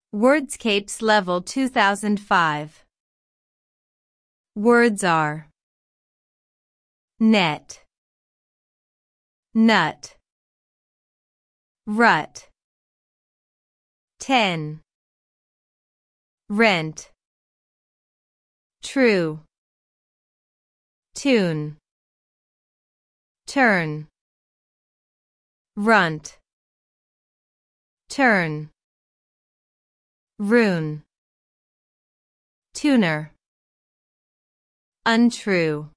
Wordscapes Level 2005. Words are net, nut, rut, 10, rent, true, tune, turn, runt, turn, rune, tuner, untrue.